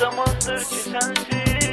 zamandır ki sensiz,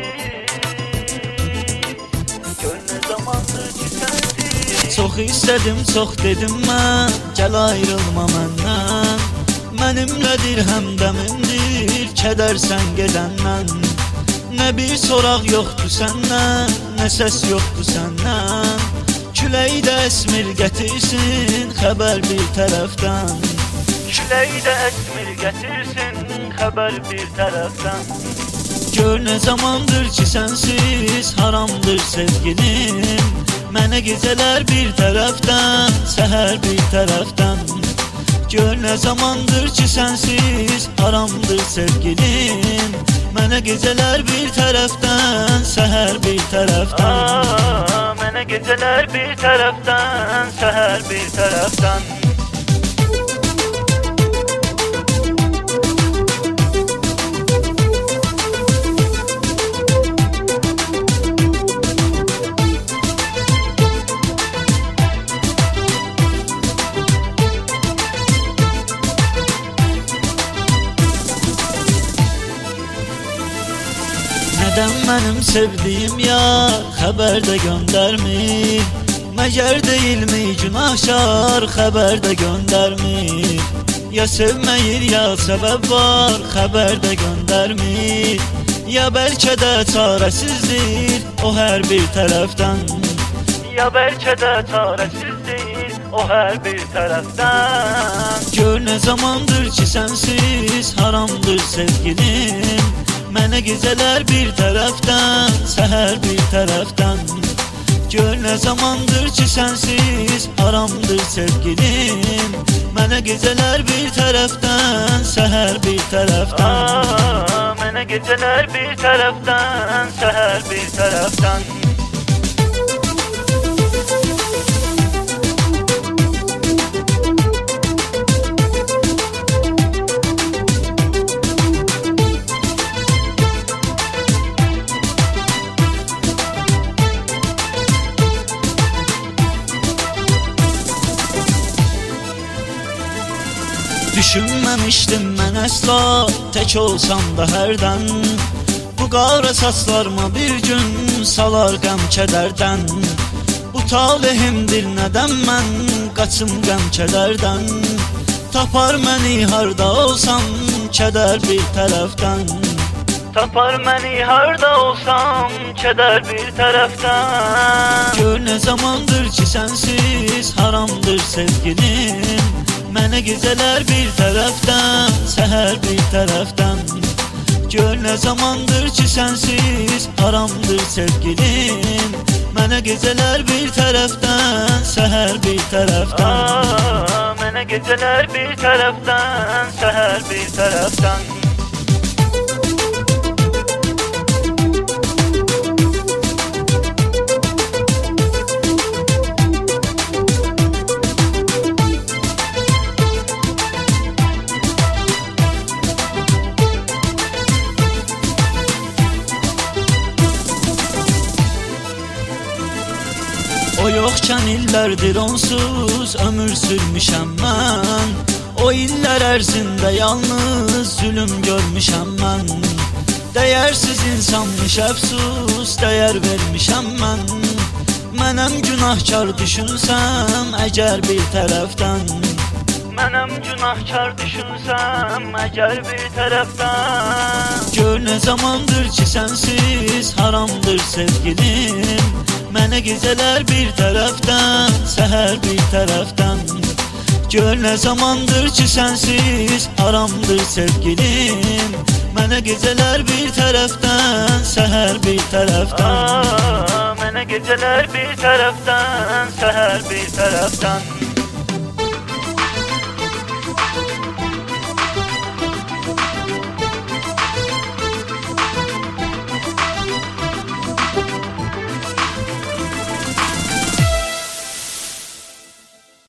gör ne zamandır ki sensiz. Çox istədim, çox dedim mən, gəl ayrılma məndən. Mənimlədir həmdəmindir, kədərsən gedəndən. Nə bir soraq yoxdur səndən, nə səs yoxdur səndən. Külək də əsmir gətirsin, xəbər bir tərəfdən. Külək də əsmir gətirsin, xəbər bir tərəfdən. Gör nə zamandır ki sənsiz, haramdır sevgilim. Mənə gecələr bir tərəfdən, səhər bir tərəfdən. Gör nə zamandır ki sənsiz, haramdır sevgilim. Mənə gecələr bir tərəfdən, səhər bir tərəfdən. Mənə gecələr bir tərəfdən, səhər bir tərəfdən. Nədən mənim sevdiyim yar xəbər də göndərmir? Məgər deyilmi günahkar xəbər də göndərmir? Ya sevməyir ya səbəb var xəbər də göndərmir? Ya bəlkə də çarəsizdir o hər bir tərəfdən. Ya bəlkə də çarəsizdir o hər bir tərəfdən. Gör nə zamandır ki sənsiz, haramdır sevgilim. Mənə gecələr bir tərəfdən, səhər bir tərəfdən. Gör nə zamandır ki sənsiz, haramdır sevgilim. Mənə gecələr bir tərəfdən, səhər bir tərəfdən. Mənə gecələr bir tərəfdən, səhər bir tərəfdən. Düşünməmişdim mən əsla, tək olsam da hərdən. Bu qara saçlarıma bir gün salar qəm kədərdən. Bu talihimdir nədən mən qaçım qəm kədərdən. Tapar məni harda olsam kədər bir tərəfdən. Tapar məni harda olsam kədər bir tərəfdən. Gör nə zamandır ki sənsiz, haramdır sevgilim. Mənə gecələr bir tərəfdən, səhər bir tərəfdən. Gör nə zamandır ki sənsiz, haramdır sevgilim. Mənə gecələr bir tərəfdən, səhər bir tərəfdən. Mənə gecələr bir tərəfdən, səhər bir tərəfdən. O yoxkən illərdir onsuz ömür sürmüşəm mən. O illər ərzində yalnız zülüm görmüşəm mən. Dəyərsiz insanmış əfsus, dəyər vermişəm mən. Mənəm günahkar düşünsəm əgər bir tərəfdən. Mənəm günahkar düşünsəm əgər bir tərəfdən. Gör nə zamandır ki sənsiz, haramdır sevgilim. Mənə gecələr bir tərəfdən, səhər bir tərəfdən. Gör nə zamandır ki sənsiz, haramdır sevgilim. Mənə gecələr bir tərəfdən, səhər bir tərəfdən. Mənə gecələr bir tərəfdən, səhər bir tərəfdən.